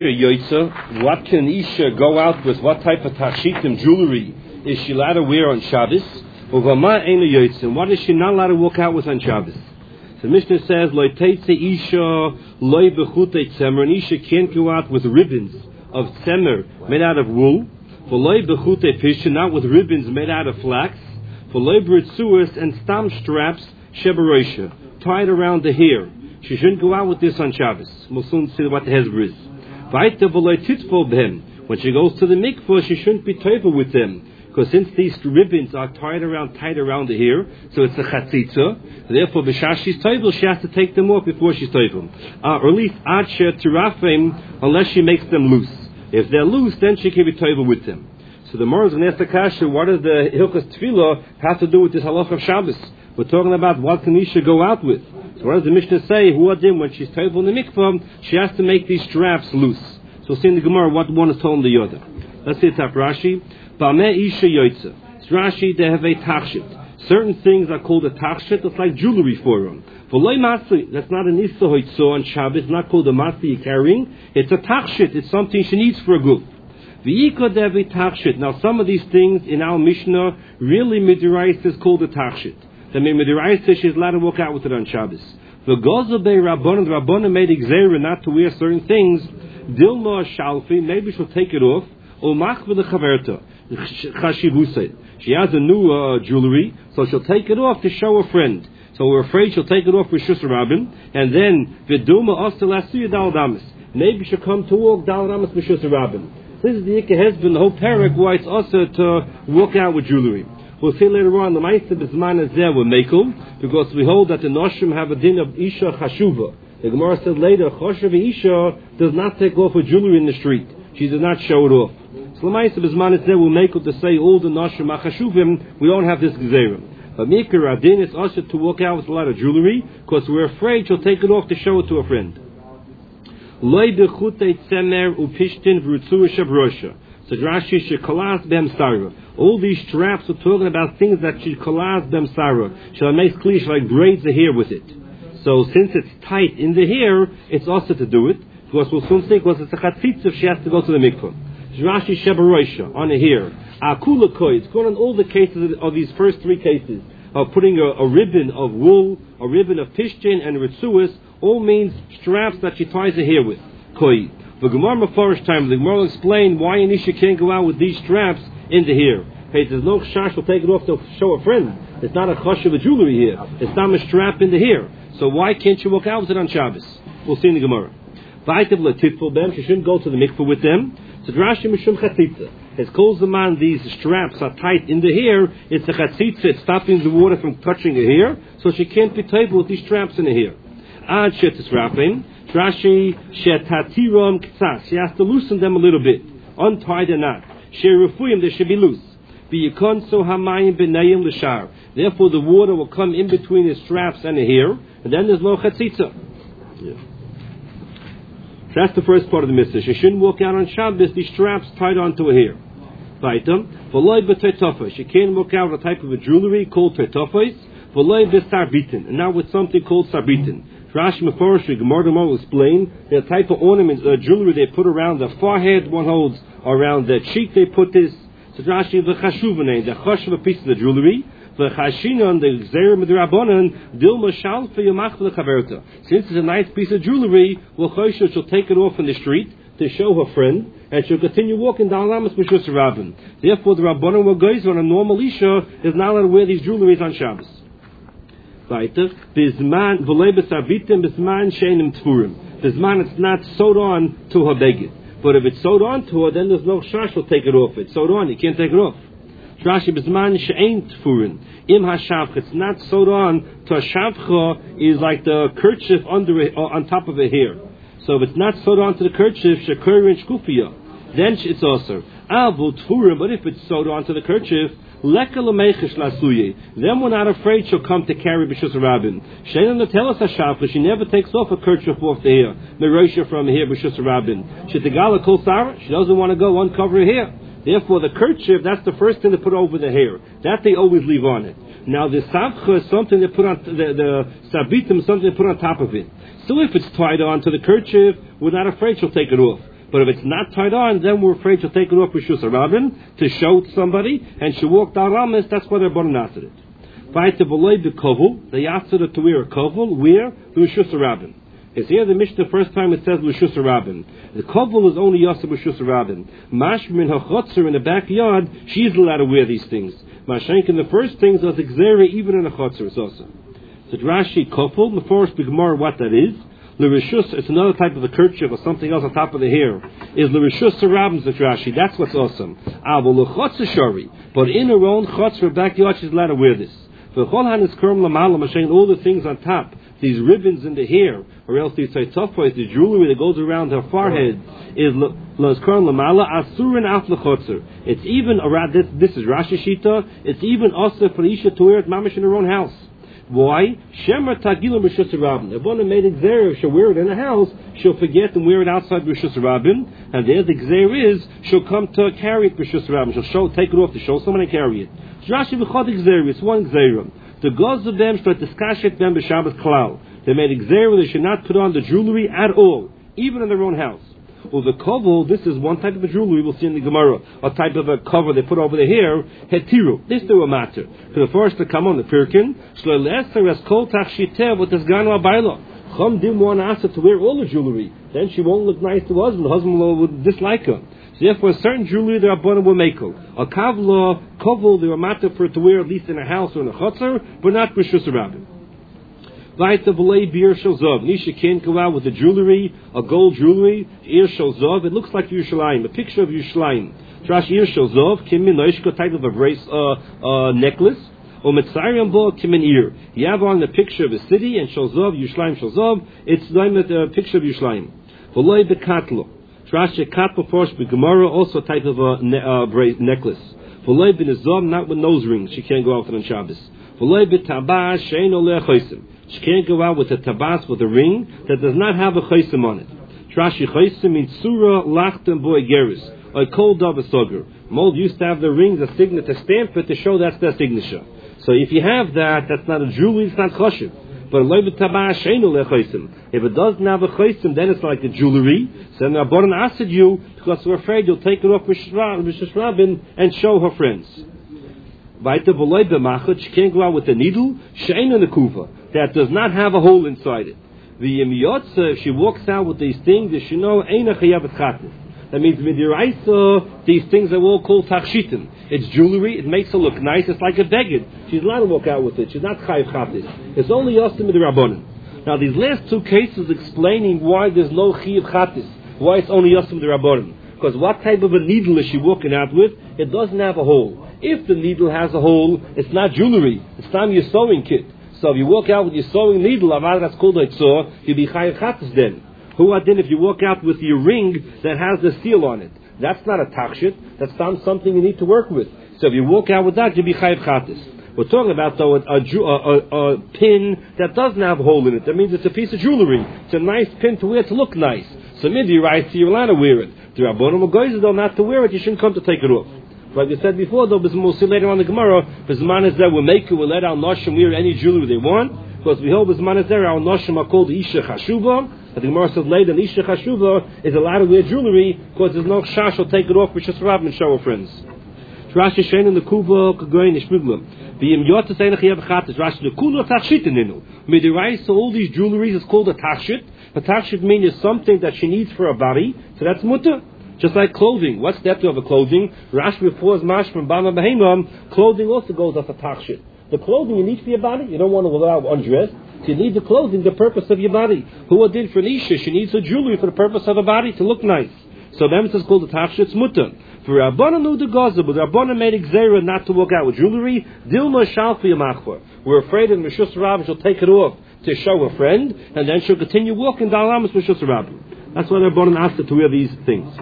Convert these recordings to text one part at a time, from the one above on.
Yoitza, what can Isha go out with? What type of tashitim jewelry is she allowed to wear on Shabbos? And what is she not allowed to walk out with on Shabbos? The Mishnah says, Isha an Isha can't go out with ribbons of tzemer made out of wool, not with ribbons made out of flax, and stam straps tied around the hair. She shouldn't go out with this on Shabbos. We'll soon see what the hezbollah is. When she goes to the mikvah, she shouldn't be toivel with them, because since these ribbons are tied around the hair, so it's a chatzitza. Therefore, b'shas she's toivel, she has to take them off before she's toivel, or at least adsher tirafim, unless she makes them loose. If they're loose, then she can be toivel with them. So the Gemara is going to ask the kasha, what does the hilchas tefillah have to do with this halacha of Shabbos? We're talking about what can Isha go out with. So what does the Mishnah say? When she's toivel in the mikvah, she has to make these straps loose. So we'll see in the Gemara what one is told the other. Let's see it's up Rashi. Ba'meh Isha Yoitza. It's Rashi, they have a tachshit. Certain things are called a tachshit. It's like jewelry for them. V'loi matzi. That's not an Issa Hoitzo on Shabbos. It's not called a matzi you're carrying. It's a tachshit. It's something she needs for a guf. V'yiko devi tachshit. Now some of these things in our Mishnah, really midiraisa is called a tachshit. The midiraisa, she's allowed to walk out with it on Shabbos. The Gozabei Rabbanon, the Rabbanon made exera not to wear certain things. Dilma Shalfi, maybe she'll take it off. Omach with the Chaverta, Chashivusay. She has a new jewelry, so she'll take it off to show a friend. So we're afraid she'll take it off with Shus Rabin, and then Viduma Ostelasiya Dal Damas. Maybe she'll come to walk Dal Damas with Shus Rabin. This is the Ikka Hezbin, the whole parak, why it's also to walk out with jewelry. We'll see later on the Ma'aseh B'zman is there with Mekel, because we hold that the Noshim have a din of Isha Chashuva. The Gemara said later, Choshev Isha does not take off her jewelry in the street. She does not show it off. So the Ma'aseh B'zman is there with Mekel to say all the Noshim Chashuvim, we don't have this Gezerim. But Mikra Adin is also to walk out with a lot of jewelry, because we're afraid she'll take it off to show it to a friend. Loi bechutei tzemer upishtin v'rutzu shabrosha. So Rashi shekalas b'emsara. All these straps are talking about things that shekalas b'emsara. Shall make clear, she like braids the hair with it. So since it's tight in the hair, it's also to do it. Because we'll soon see, because it's a chatzitz if she has to go to the mikvah. Rashi shabrosha on the hair. Akula koi. It's going on all the cases of these first three cases of putting a ribbon of wool, a ribbon of pishtin and ritzuas. All means straps that she ties the hair with. Koi. The Gemara Mefarish time, the Gemara will explain why an Isha can't go out with these straps in the hair. Hey, there's no chash will take it off to show a friend. It's not a chash of a jewelry here. It's not a strap in the hair. So why can't you walk out with it on Shabbos? We'll see in the Gemara. She shouldn't go to the mikveh with them. So Rashi Mishum Chatzitza. It calls the man these straps are tight in the hair. It's a chatzitza. It's stopping the water from touching her hair. So she can't be table with these straps in the hair. Ad shetis rafin. Rashi shetatirom ktsas. She has to loosen them a little bit, untie the knot. Sherufuyim, they should be loose. Biyikon so hamayim b'nayim l'shar. Therefore, the water will come in between the straps and the hair, and then there's no chatzitza. Yeah. That's the first part of the mitzvah. She shouldn't walk out on Shabbos, these straps tied onto her hair. Vaitam, v'loy b'tetofah. She can't walk out with a type of a jewelry called tetofahs. V'loy b'sarbitin, and now with something called sarbitin. Rashi Mefarish, Gemara will explain the type of ornaments, jewelry they put around the forehead, one holds around the cheek, they put this. So Rashi, v'chashuvane, the chashuv piece of the jewelry, v'chashinon, the gzerim d'rabanan, dilma shalfa yamach v'lechaverta. Since it's a nice piece of jewelry, she'll take it off in the street to show her friend, and she'll continue walking down Lamas B'shus Rabin. Therefore, the Rabbanan will go on a normal Isha is not allowed to wear these jewelries on Shabbos. Weiter, Bisman, Volebes Arbitim, Bisman, Shainim Tfurim. Bisman, it's not sewed on to her beged. But if it's sewed on to her, then there's no shash will take it off. It's sewed on, you can't take it off. Rashi, Bisman, Shein Tfurim. Im HaShavcha, it's not sewed on to a shavcha, is like the kerchief under it, or on top of a hair. So if it's not sewed on to the kerchief, Shekir and Shkufiya, then it's also. Avu Tfurim, but if it's sewed on to the kerchief, then we're not afraid she'll come to carry B'shus Rabin. She never takes off a kerchief off the hair. Merosha from here B'shus Rabin. She doesn't want to go uncover her hair. Therefore, the kerchief, that's the first thing to put over the hair. That they always leave on it. Now, the savcha is something they put on, the sabitim is something they put on top of it. So if it's tied on to the kerchief, we're not afraid she'll take it off. But if it's not tied on, then we're afraid she'll take it off with Rishus Harabim to show to somebody, and she'll walk down Ramis. That's why they're Rabbanan Asad it. Vayta V'loi B'Kovel, they asked her to wear a kovel, where? The Rishus Harabim. It's here the Mishnah, the first time it says Rishus Harabim. The kovel is only Yosef Rishus Harabim. Mashma in her chotzer in the backyard, she's allowed to wear these things. Mashenk in the first things is Xera, even in a chotzer is also. So Rashi kovel, Meforish B'Gemara, what that is. L'Rishus, it's another type of a kerchief or something else on top of the hair. Is L'Rishus Harabim, says Rashi. That's what's awesome. But in her own chotzer backyard, she's allowed to wear this. All the things on top, these ribbons in the hair, or else these tzaytofos, the jewelry that goes around her forehead, is it's even around this is Rashi Shita. It's even also for Isha to wear it mamish in her own house. Why? Shemer Tagilam Rishus Harabim. If one made it Xer, she'll wear it in the house, she'll forget and wear it outside Rishus Harabim, and there the Xer is, she'll come to carry it Rishus Harabim. She'll take it off to show someone and carry it. Rashi v'chad Xer, it's one Xer. The gods of them should diskashet them b'Shabbat klal. They made Xer, they should not put on the jewelry at all, even in their own house. Well, the kovel, this is one type of a jewelry we'll see in the Gemara, a type of a cover they put over the hair, hetiru. This do a matter. For the first to come on the pirkin, shle'leser es kol tachshiteh with this gano abayla. Chum dim one asked her to wear all the jewelry. Then she won't look nice to the husband. The husband would dislike her. So therefore, a certain jewelry the Rabbanan will make her. A kavla, kovel, they were matter for it to wear at least in a house or in a chutzner, but not Rishus Harabim. Vaita v'lei bir shel zav. Nisha can't go out with the jewelry, a gold jewelry, ir shel zav. It looks like Yerushalayim, a picture of Yerushalayim. Trash ir shel zav, kim min noishka, type of a brace, necklace. Or mitzayim bo kim min ir. You have on the picture of a city, and shel zav, Yerushalayim shel zav. It's like a picture of Yerushalayim. V'lei bekatlo. Trash katlo forsh b'gemara, also a type of a brace necklace. V'lei b'nezav, not with nose rings. She can't go out on Shabbos. V'lei b'tabah, shein oleh chosim. She can't go out with a tabas, with a ring that does not have a chaysim on it. Trashi chaysim means surah lachtem boy geris, a kol dav soger. Mold used to have the ring, the signet, to stamp it to show that's their signature. So if you have that, that's not a jewelry, it's not chashiv. But if it doesn't have a chaysim, then it's like a jewelry. So then Rabbanan asked you because we're afraid you'll take it off with Rishus Harabim and show her friends. She can't go out with a needle, she'ein in the kufa, that does not have a hole inside it. The if she walks out with these things, she know eina chayavet chatas. That means midiraisa, these things are all called tachshitim. It's jewelry, it makes her look nice, it's like a beged. She's allowed to walk out with it, she's not chayav chatas. It's only yosim midirabbanan. Now these last two cases explaining why there's no chayav chatas, why it's only yosim midirabbanan. Because what type of a needle is she walking out with? It doesn't have a hole. If the needle has a hole, it's not jewelry. It's not your sewing kit. So if you walk out with your sewing needle, that's called a tzor, you'll be chayav chatas then. Who then if you walk out with your ring that has the seal on it? That's not a tachshit. That's something you need to work with. So if you walk out with that, you'll be chayav chatas. We're talking about though a pin that doesn't have a hole in it. That means it's a piece of jewelry. It's a nice pin to wear to look nice. So maybe right, so you're allowed to wear it. The Rabbanan will though not to wear it. You shouldn't come to take it off. Like we said before, though, we'll see later on the Gemara, B'zman is that we'll let our Noshim wear any jewelry they want, because we hold B'zman is there, our Noshim are called Isha Chashuva, and the Gemara says later, Isha Chashuva is allowed to wear jewelry, because there's no Shash, will take it off, Rishus Harabim and show her friends. Rashi Shein in the Kuva, Kagoyin, Ishmiglam, V'yim Yotas Eina Chayav Chatas, Rashi the Kula Tachshit Ninu. Midiraisa, all these jewelries is called a Tachshit. A Tachshit means something that she needs for her body, so that's Mutter. Just like clothing. What's the depth of a clothing? Rashi before is mash from Bama Behemam. Clothing also goes off a tachshit. The clothing you need for your body. You don't want to go out undressed. So you need the clothing, the purpose of your body. Who did for Nisha? She needs her jewelry for the purpose of her body to look nice. So them is called the tachshit's mutter. For Rabbanan knew the gaza, but Rabbanan made Xera not to walk out with jewelry. Dilma shalfi yamachvar. We're afraid that Rishus Harabim she'll take it off to show her friend, and then she'll continue walking down Lamas Rishus Harabim. That's why Rabbanan asked her to wear these things.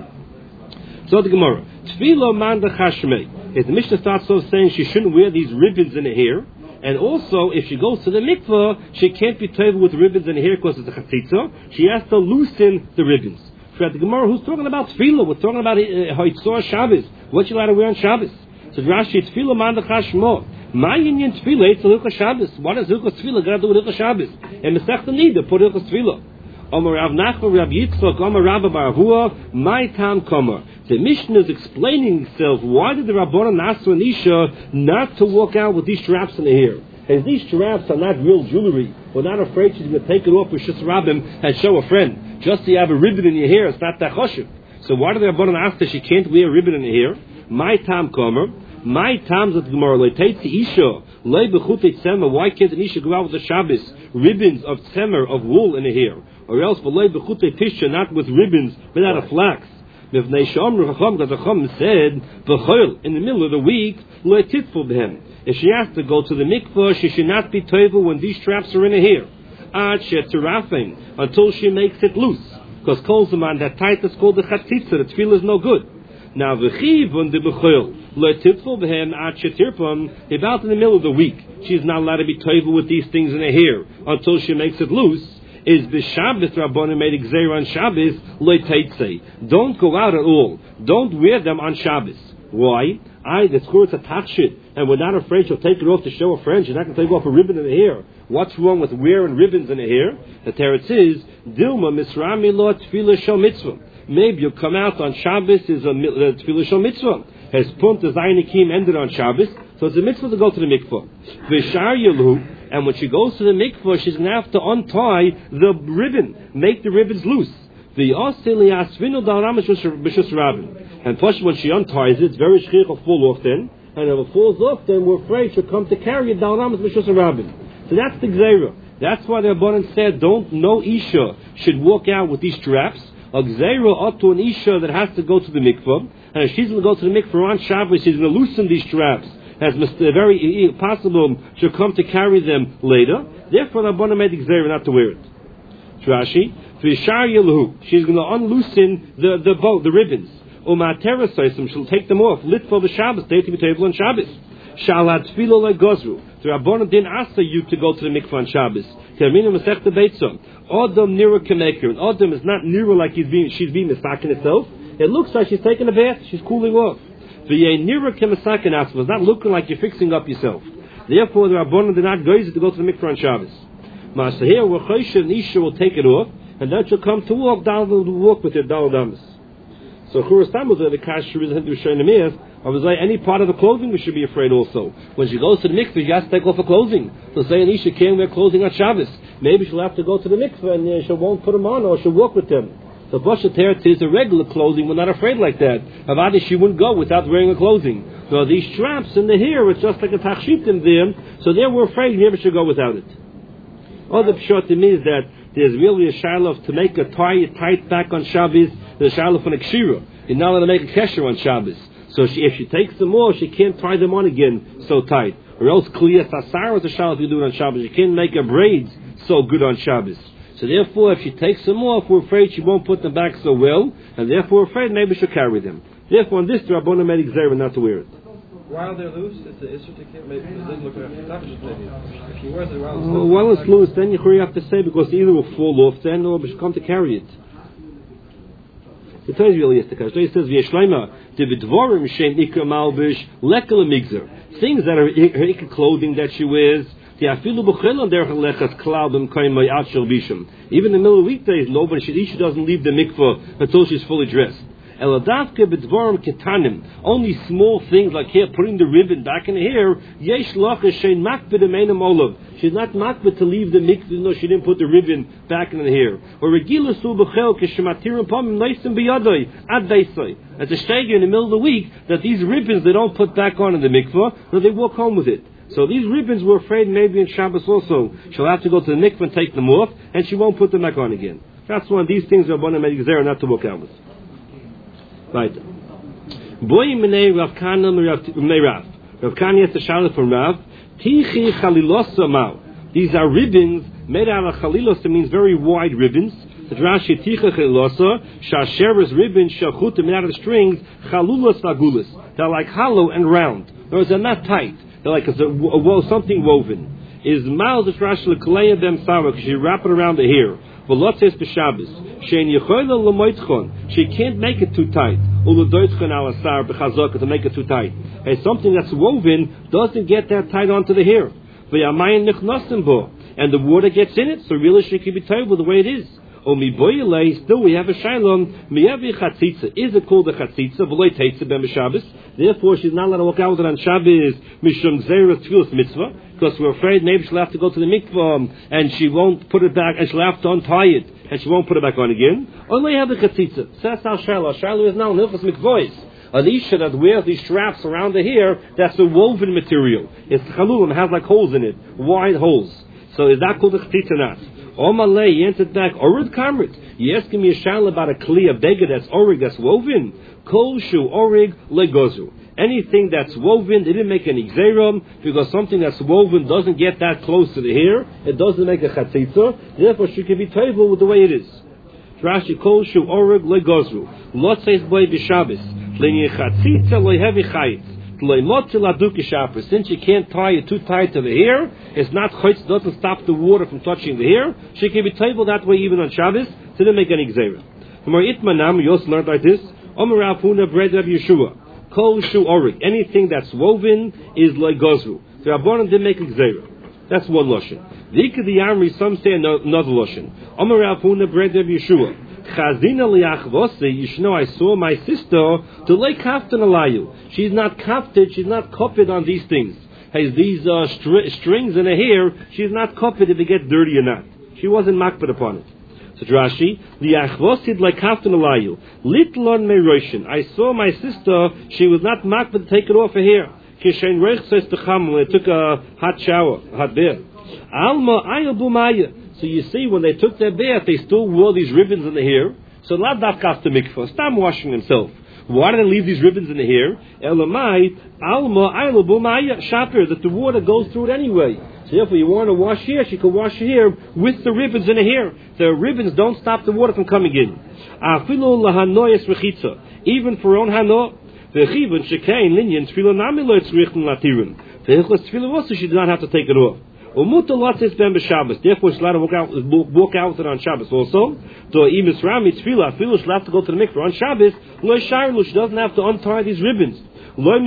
So the Gemara, Tfilo manda chashmei. If the Mishnah starts off saying she shouldn't wear these ribbons in her hair, and also if she goes to the mikveh, she can't be toivel with ribbons in her hair because it's a chatzitza. She has to loosen the ribbons. So at the Gemara, who's talking about tefillah? We're talking about Hoitzor Shabbos. What you allowed to wear on Shabbos? So Rashi, Tefillah manda chashmo. My union tefillah, it's a hilchah Shabbos. What does hilchah tefillah got to do with hilchah Shabbos? And Masechta Nida put hilchah tefillah. Omer Rav Nachman, Rav Yitzchak, Omer Rabba bar Avua, my tam komer. The Mishnah is explaining itself. Why did the Rabbanan ask an Isha not to walk out with these straps in the hair? As these straps are not real jewelry, we're not afraid she's going to take it off with Shus Rabbim and show a friend. Just to have a ribbon in your hair, it's not that choshev. So why did the Rabbanan ask that she can't wear a ribbon in her hair? My tam komer. My times at Gemara, Isha, why can't an Isha go out with the Shabbos, ribbons of tzemer, of wool in her hair? Or else, not with ribbons, but out of flax. Because the Chacham said, in the middle of the week, if she has to go to the mikvah, she should not be toivel when these straps are in her hair. Until she makes it loose. Because kolzaman, that tight is called the chatzitza, the tefillah is no good. Now, v'chiv on the b'chol, le'titful b'hem at shetirpam, about in the middle of the week, she's not allowed to be toivel with these things in her hair until she makes it loose. Is b'Shabbos Rabbanan made gzeira on Shabbos le'teitzei? Don't go out at all. Don't wear them on Shabbos. Why? The tzchur a tachshit, and we're not afraid she'll take it off to show a friend. She's not going to take off a ribbon in the hair. What's wrong with wearing ribbons in the hair? The teretz is Dilma misrami lo tefillah shel mitzvah. Maybe you'll come out on Shabbos is a tefillah shel mitzvah. His punt as Einikim ended on Shabbos, so it's a mitzvah to go to the mikvah. V'shar yelu, and when she goes to the mikvah, she's going to have to untie the ribbon, make the ribbons loose. And plus, when she unties it, it's very shchich will fall off then, and if it falls off, then we're afraid she'll come to carry it down Ramas B'Shus Rabbin. So that's the gzeira. That's why the Rabbanan said, no Isha should walk out with these straps. A gzeira ought to an Isha that has to go to the mikvah, and if she's going to go to the mikvah on Shabbos, she's going to loosen these straps. As very possible, she'll come to carry them later. Therefore, the Rabbanan made the gzeira not to wear it. Rashi, she's going to unloosen the ribbons. She'll take them off. Lit for the Shabbos, day to be table on Shabbos. Shalat tefillah like gozru. The Rabbanan didn't ask you to go to the mikvah on Shabbos. Termina masechta beitzah. Adam nira kemeker. And Adam is not nira like she's being mistaken itself. It looks like she's taking a bath. She's cooling off. V'yei nira kemasaken asma. It's not looking like you're fixing up yourself. Therefore, the Rabbanan did not go to go to the mikvah on Shabbos. Master here, where Choshe and Isha will take it off, and then she'll come to walk with her daladamas. So Churastam the kasher is into Shainemir. I was like, any part of the clothing we should be afraid also. When she goes to the mikveh, she has to take off her clothing. So say an Isha can't wear clothing on Shabbos. Maybe she'll have to go to the mikveh and she won't put them on, or she'll walk with them. So Bashateret is a regular clothing. We're not afraid like that. Avadi, she wouldn't go without wearing her clothing. So these straps in the hair, it's just like a tachshit in them. So there we're afraid you never should go without it. All the pshatim is that there's really a shiloh to make a tie tight back on Shabbos. There's a shiloh for an kshira. You're not allowed to make a kesher on Shabbos. So if she takes them off, she can't tie them on again so tight. Or else kliyas asar is a shiloh if you do it on Shabbos. You can't make her braids so good on Shabbos. So therefore, if she takes them off, we're afraid she won't put them back so well, and therefore we're afraid maybe she'll carry them. Therefore, on this, the Rabbanan made gzeira not to wear it. While they're loose, it's an issue to keep. Maybe it doesn't look like maybe. If you wear it while it's loose, then you have to say because either will fall off then or she'll come to carry it. It tells you really is the kash. It says v'yeshleima devidvorim shein ikar malbish lekel migzer. Things that are her ikar clothing that she wears. Even in the middle of weekdays, she doesn't leave the mikveh until she's fully dressed. Only small things like here, putting the ribbon back in the hair. She's not makbid to leave the mikveh, no, she didn't put the ribbon back in the hair. Or it's a shaggy in the middle of the week that these ribbons they don't put back on in the mikveh, no, they walk home with it. So these ribbons we're afraid maybe in Shabbos also she'll have to go to the mikveh and take them off, and she won't put them back on again. That's one of these things Rabbanan made gzeira not to walk out with. Right. Boy minei Rav Kana Rav. Rav Kana has a shalat from Rav. Tichi chalilosa mau. These are ribbons made out of chalilosa, means very wide ribbons. The Rashi ticha chalilosa shasheres ribbons shachutim made out of strings chalulas vagulas. They're like hollow and round. In other words, they're not tight. They're like something woven. Is mal the Rashi lekleya them sawa because you wrap it around the hair. V'lotzes b'Shabbos. Shein yechoyla l'moitchon. She can't make it too tight. U'ledoitchon al asar b'chazaka to make it too tight. And something that's woven doesn't get that tight onto the hair. V'yamayin nichnosim bo. And the water gets in it, so really she can be tied with the way it is. Still we have a shailon. Miyavi chatzitza. Is it called a chatzitza? V'loy teitza ben Shabbos. Therefore, she's not allowed to walk out with it on Shabbos. Mishum gzeiras tefillas mitzvah. Because we're afraid maybe she'll have to go to the mikvah and she won't put it back, and she'll have to untie it and she won't put it back on again. Only have the chatzitza. So that's our shaila. Shaila is now nilchas mikvois. An isha that wears these straps around the hair, that's a woven material. It's chalul and has like holes in it, wide holes. So is that called a chatzitza or not? Omalei, he answered back, Orid Kamrit. You asking me a shaila about a kli, a beggar that's orig, that's woven? Kol shu orig legozu. Anything that's woven, they didn't make any gzeram, because something that's woven doesn't get that close to the hair, it doesn't make a chatzitza, therefore she can be table with the way it is. Rashi, Kol shu orig legozu. Lot says boy b'Shabbos. Since you can't tie it too tight to the hair, it's not chaytz, doesn't stop the water from touching the hair. She can be table that way even on Shabbos, so they didn't make any gzeira. You also learned like this. Bread of Yeshua. Kol shu orig. Anything that's woven is like gozru. The Rabbanan didn't make a gzeira. That's one lashon. The Amri, some say another lashon. Bread of Yeshua. Chazina liachvose, you should know I saw my sister to lay kaftan alayu. She's not kafted, she's not copied on these things. Has these strings in her hair, she's not copied if they get dirty or not. She wasn't makbid upon it. So Rashi, liachvosid like kaftan alayu. Litlon meiroshin. I saw my sister, she was not makbid to take it off her hair. Kishen reich says to Cham when they took a hot shower, a hot bath. Alma ayabumaya. So you see, when they took their bath, they still wore these ribbons in the hair. So not dafkas to mikvah, stop washing himself. Why did they leave these ribbons in the hair? Elamai alma ailabumaya shaper, that the water goes through it anyway. So therefore, you want to wash hair, she can wash her hair with the ribbons in the hair. The ribbons don't stop the water from coming in. Afilu lahanoyes rechitza, even for own hano. The chivon shekain linyan tefillah nami lo tzrichten latirun. The hilchos tefillah also she did not have to take it off. Therefore, she's allowed to walk out with it on Shabbos also. To she'll have to go to the mikvah on Shabbos. She doesn't have to untie these ribbons. Not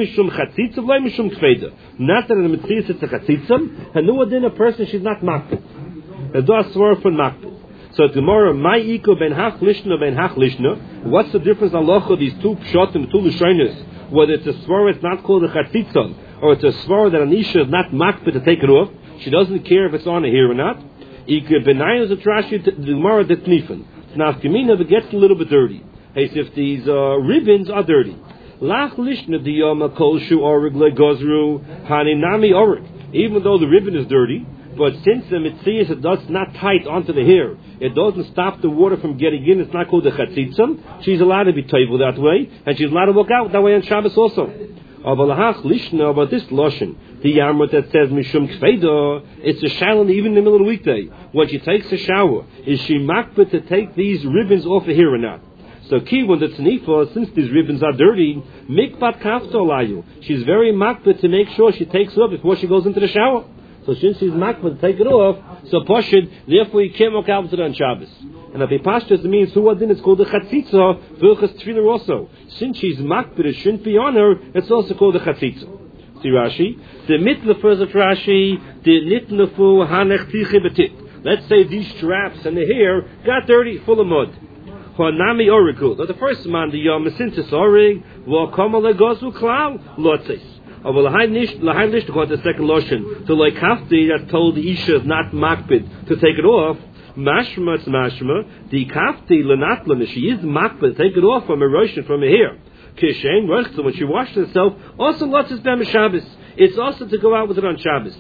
that in the mitzvah it's a chatzitza, and no one a person she's not makbid. It does swear for makbid. So tomorrow, my iko ben hach lishna. What's the difference halacha these two pshatim, two lushonos? Whether it's a swear, it's not called a chatzitza, or it's a swear that an isha is not makbid to take it off. She doesn't care if it's on here or not. Ika benayos a trashi the gemara the tnifen. Now if it gets a little bit dirty. Hey, if these ribbons are dirty. Lach lishna the yoma kol shu orig legozru haninami orig. Even though the ribbon is dirty, but since the mitzias it does not tight onto the hair, it doesn't stop the water from getting in. It's not called a chatzitzam. She's allowed to be table that way, and she's allowed to walk out that way on Shabbos also. About this lotion, the yamrut that says mishum kfeda, it's a shalom even in the middle of the weekday. When she takes a shower, is she makbid to take these ribbons off of here or not? So when the tznifa, since these ribbons are dirty, mikbat kafto layu. She's very makbid to make sure she takes it off before she goes into the shower. So since she's makbid to take it off, so poshid, therefore you can't walk out with it on Shabbos. And if he pashtas, it means who adin, it's called the chatzitza, vilchas tefillah also. Since she's makbid, it shouldn't be on her, it's also called the chatzitza. See Rashi? The mitla first of Rashi, the nitnafu hanech tiche betit. Let's say these straps and the hair got dirty, full of mud. Honami orikul. The first man, the masintis orig, v'akama legozu klau, lotzes. But the second lotion, to like hafti that told the isha is not makbid to take it off. Mashma, it's mashma. The kafti lenatlan, she is makbid to take it off from a roshan, from a hair. Kishen rechta, when she washed herself, also lots is bem Shabbos. It's also to go out with it on Shabbos.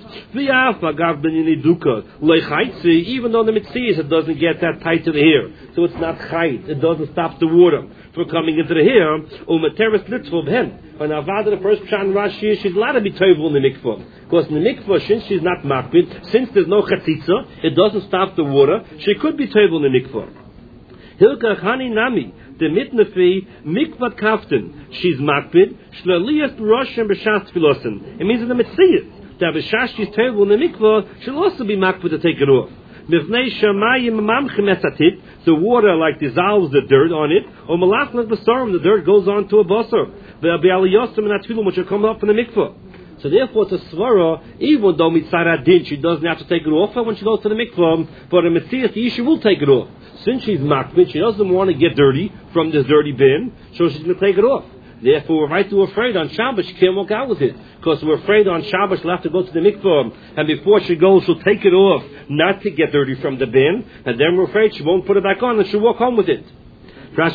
Even though the mitzias it doesn't get that tight to the hair, so it's not chayt. It doesn't stop the water from coming into the hair. When Avada, the first pshat in Rashi, she's allowed to be toivel in the mikvah. Because in the mikvah, since she's not makbid, since there's no chatzitza, it doesn't stop the water, she could be toivel in the mikvah. Hilka chani nami, the mitnafi, mikvat kaften, she's makbid, shlaliyas b'roshem b'shas tfilosin. It means in the mitzvah, that b'shas she's toivel in the mikvah, she'll also be makbid to take it off. Mivnei shamayim mamchem esatit, the water like dissolves the dirt on it, or malach like basarim, the dirt goes on to a basar. There'll be aliyosam and atfilim which will come up in the mikvah. So therefore, to svara, even though mitzara din, she doesn't have to take it off when she goes to the mikvah, but a Metzias, the Isha will take it off. Since she's makbid, she doesn't want to get dirty from this dirty bin, so she's going to take it off. Therefore, we're afraid on Shabbos she can't walk out with it, because we're afraid on Shabbos she'll have to go to the mikvah, and before she goes, she'll take it off, not to get dirty from the bin, and then we're afraid she won't put it back on, and she'll walk home with it. Even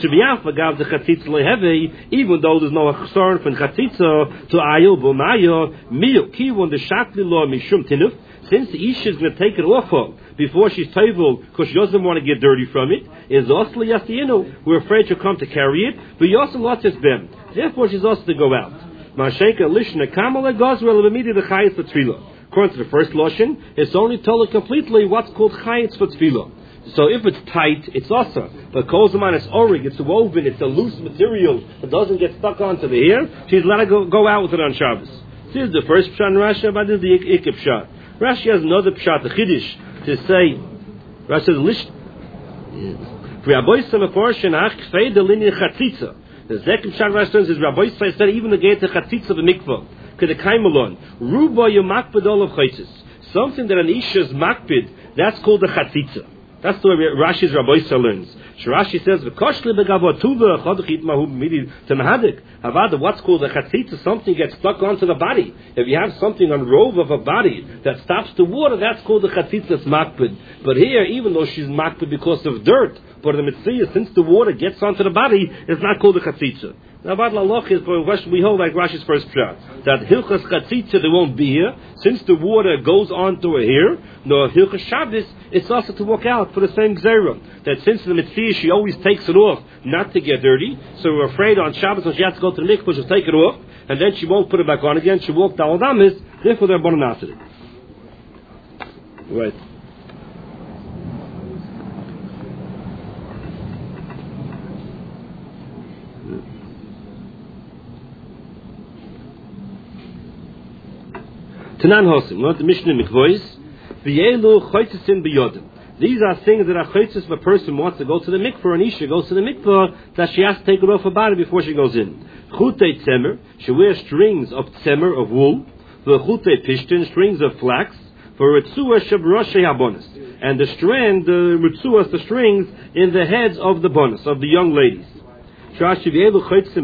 though there's no concern from chatzitza to ayil b'maya miyuk kivon the shakli law mishum tinuf. Since the isha is going to take it off her before she's tovel, because she doesn't want to get dirty from it, is also yasinu. We're afraid she'll come to carry it, but yosel lotis ben. Therefore, she's also to go out. Mashenka lishna kamala gazrel b'midi the chayitz for tefillah. According to the first lashon, it's only told completely what's called chayitz for tefillah. So if it's tight, it's also. But kozaman, it's orig, it's woven, it's a loose material. It doesn't get stuck onto the hair. She's allowed to go out with it on Shabbos. This is the first pshat in Rashi, but this is the ikip pshat. Rashi has another pshat, the chiddush, to say. Rashi says, "Lish." Rabbi Samaforshin ach kfei the linear chatzitza. The second pshat Rashi says, Rabbi said even the gate the chatzitza the mikvah. Kedekaimelon ruba yomakbid olav chaitzis. Something that an isha is makbid, that's called the chatzitza. That's the way Rashi's Rabbi learns. Rashi says, what's called a chatzitza, something gets stuck onto the body. If you have something on robe of a body that stops the water, that's called the chatzitza's makbid. But here, even though she's makbid because of dirt, but the mitzvah, since the water gets onto the body, it's not called a chatzitza. Now, Bad Lalach is, we hold like Rashi's first pshat, that Hilchas Chatzitza, they won't be here, since the water goes onto her hair, no Hilchas Shabbos, it's also to walk out for the same Gzeira. That since the mitzvah, she always takes it off, not to get dirty, so we're afraid on Shabbos when she has to go to the mikvah, she'll take it off, and then she won't put it back on again, she'll walk down Damis, therefore they're bonanasid. Right. Tanan Hosim, not the Mishnah Mikvois, V'yelu choytzisin b'yodim. These are things that are choytzis if a person wants to go to the mikvah, and Isha goes to the mikvah, that she has to take it off her body before she goes in. Chutei tzemer, she wears strings of tzemer, of wool, v'chutei pishtin, strings of flax, for ritzua shebroshe habonis, and the strand, the ritzuas, the strings, in the heads of the bonus, of the young ladies. First it says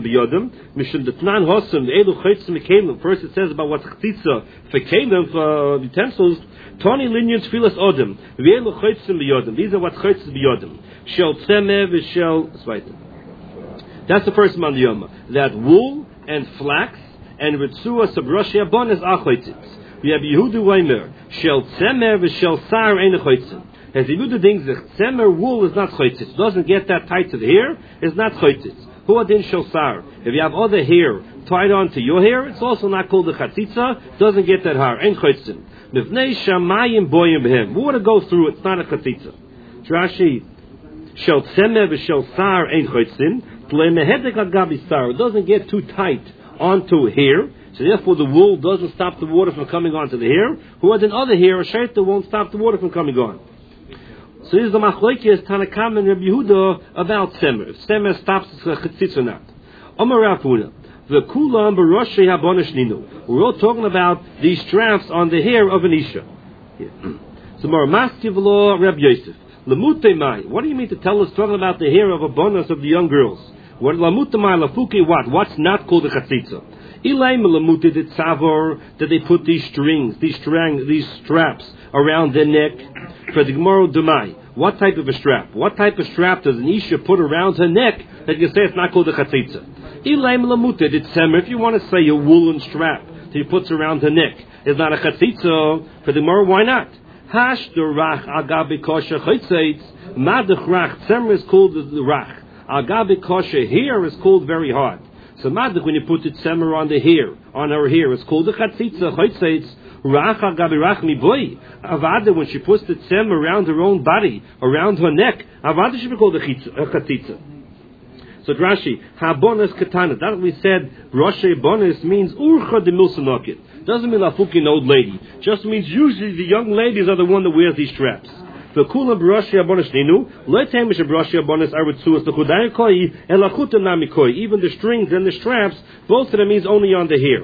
about what's chatzitza for kelim, for utensils. Tony linyan tfilas odem. These are what's chatzitza b'yodem. Shel tzemev shel. That's the first man yoma. That wool and flax and ritzua sabroshe abonis are chatzitz. We have Yehuda Weimer. Shel tzemev shel sar ein chatzitz. As the Yehuda thinks that tzemer wool is not chatzitz. It doesn't get that tight to the hair. It's not chatzitz. Hu adin shel sar. If you have other hair tied onto your hair, it's also not called the chatzitza. It doesn't get that hair. Ein chatzitz. Mivnei shamayim boyim b'hem. Water goes through it. It's not a chatzitza. Rashi. Shel tzemer v'shel sar ein chatzitz. Tle mehedek ad gabi sar. It doesn't get too tight onto hair. So therefore the wool doesn't stop the water from coming onto the hair. Who adin other hair, a shaita won't stop the water from coming on. So this is the machlokes Tanakam and Rabbi Yehuda about tzemer. If tzemer stops the chatzitz or not. Amar Rav Huna, the kulam b'roshei habonish ninu. We're all talking about these straps on the hair of an isha. So more mastiv law Rabbi Yosef. Lamute mai. What do you mean to tell us talking about the hair of a bonus of the young girls? What lamute mai lafuki what? What's not called a chatzitza? Ilaim lamute de tzavor, that they put these strings, these straps around their neck. For the Gemara Demai, what type of a strap? What type of strap does an Isha put around her neck that you say it's not called a chatzitza? Ilaim lamute de tzemer. If you want to say a woolen strap that he puts around her neck is not a chatzitza, for the Gemara, why not? Hash the rach agabe kosher chaytzeitz. Madach rach tzemer is called the rach. Agabe kosher hair is called very hard. So madach, when you put the tzemer on the hair, on her hair, it's called the chatzitza chaytzeitz. Rach agabe rach mi boy. Avada, when she puts the tzemer around her own body, around her neck, avada should be called a chatzitza. So Rashi, habonas katana. That we said, Roshei bonas means urcha de milsanokit. Doesn't mean lafukin old lady. Just means usually the young ladies are the one that wears these straps. The kulam b'roshei abonas ninu le'temish b'roshei abonas aritzuas the chudai koi elachuta nami koi. Even the strings and the straps, both of them means only on the hair.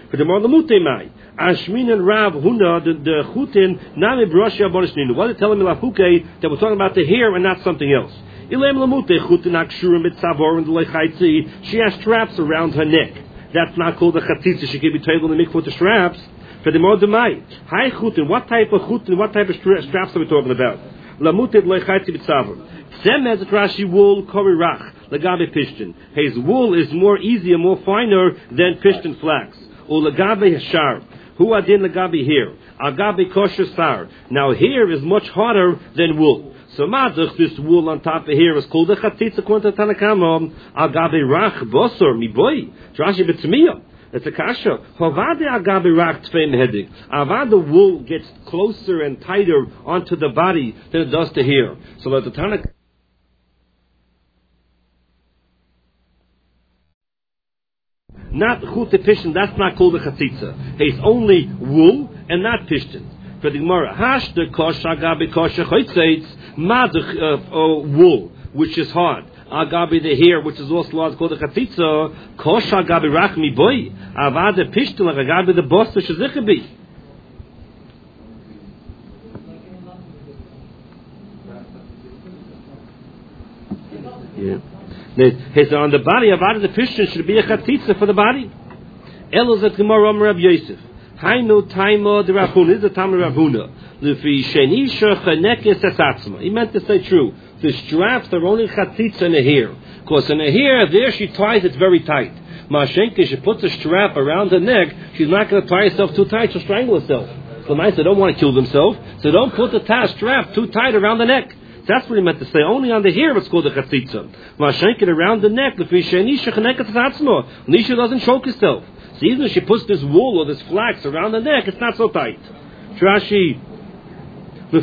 For the Marlamute Mai, Ashmin and Rav Huna, the Chutin, Nami Brashia Bonishnin. What are they telling me, Lafuke, that we're talking about the hair and not something else? Ilem Lamute, Chutin Akshurim, Mitzavor, and the Lechaitzi, she has straps around her neck. That's not called a Chatzitza, she can be tabled in the mikvah with the straps. For the Mordemai, Hi Chutin, what type of straps are we talking about? Lamute, Lechaitzi, Mitzavor. Sem has a Rashi wool, Korirach, Lagabe Pishtin. His wool is more easier, more finer than Pishtin flax. Or Lagabe Hashar. Who adin Lagabe here? Agabe Kosher Sar. Now here is much harder than wool. So Maduch, this wool on top of here is called a Chatzitza according to Tanakama. Agabe Rach Bosor, mi boy. Rashi B'tzmiya. It's a kasha. Havade agabe rach tfei mehedig. Avad the wool gets closer and tighter onto the body than it does to hair. So that the Tanakh. Not chute pishtin, that's not called a chatzitza. It's only wool and not pishtin. For the Gemara, hash the kosh agabe kosh chaytzeitz madach wool, which is hard. Agabe the hair, which is also called a chatzitza. Kosh agabe rachmi boy. Avad the pishtin like agabe the boss the shezichabi. Yeah. His on the body of the Pishtin should be a chatzitza for the body. Elos at Gemara Rav Yosef. Hainu taimo the Rav Huna. This is the time of Rav Huna. Lefi shenisha chanekes esatzma. He meant to say true. The straps are only chatzitza in the hair. Because in the hair, there she ties it very tight. Mashenke, she puts a strap around her neck, she's not going to tie herself too tight, she'll strangle herself. So nice, they don't want to kill themselves, so don't put the strap too tight around the neck. That's what he meant to say. Only on the hair it's called a chatzitza. Mashenke around the neck, Nisha doesn't choke herself. So even if she puts this wool or this flax around the neck, it's not so tight. Rashi, to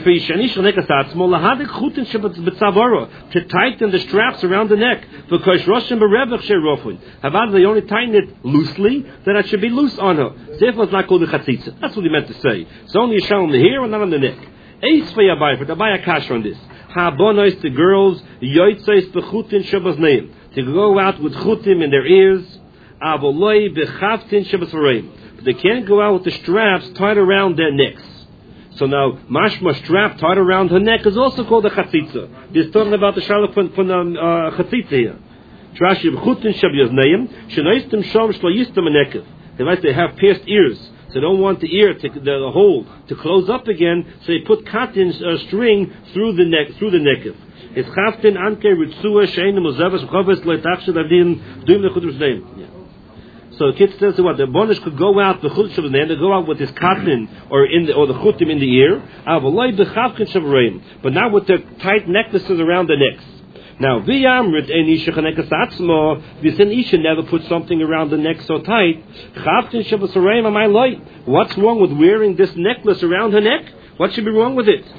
tighten the straps around the neck, because Roshim berevach sherofun. Havad they only tighten it loosely, then it should be loose on her. Therefore, it's not called a chatzitza. That's what he meant to say. It's only a shell on the hair and not on the neck. Eis v'yabai, for the baya kash on this. Habonos the girls, yoytzos bechutin shabas neim, to go out with chutim in their ears. Avoloi bechaftin shabas v'reim, but they can't go out with the straps tied around their necks. So now, mashma strap tied around her neck is also called a chatzitza. He's talking about the shalach from chatzitza here. Trashi b'chutin shabas neim, shenoistim shom shlo yistam anekev. They have pierced ears. So they don't want the ear, the hole, to close up again. So they put cotton string through the neck, It's chaftin anke ritzua shein muzavas chaves leitachshel avdim doim lechudim shneim. So the kid says what the bonish could go out the chut shavas neim. They go out with this cotton or the chutim in the ear. Avaloi bechafkin shavreim, but not with the tight necklaces around the necks. Now, v'yamrit ein isha chanekas atzmo. This isha never put something around the neck so tight. Chavtin shabasarayim amay loy. What's wrong with wearing this necklace around her neck? What should be wrong with it?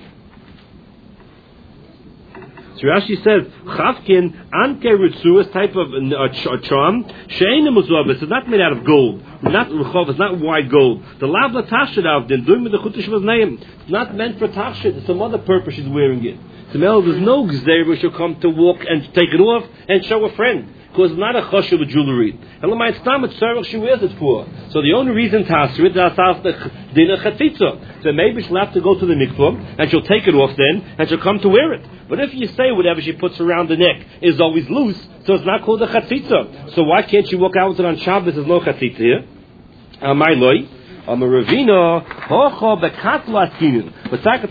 So Rashi says, Chavkin anke ritzuas type of charm. She'ena muzavas. It's not made out of gold. Not ruchov. It's not white gold. The lavla tashid avdin doing with the chutish was name. It's not meant for tashid. It's some other purpose she's wearing it. There's no gzeir where she'll come to walk and take it off and show a friend. Because it's not a choshev of jewelry. She wears it for. So the only reason tasrit is the dinner chatzitza. So maybe she'll have to go to the mikvah and she'll take it off then and she'll come to wear it. But if you say whatever she puts around the neck is always loose, so it's not called a chatzitza. So why can't she walk out with it on Shabbos? There's no chatzitza here. My loy. I'm a ravina. Hocha bekatla skinin. But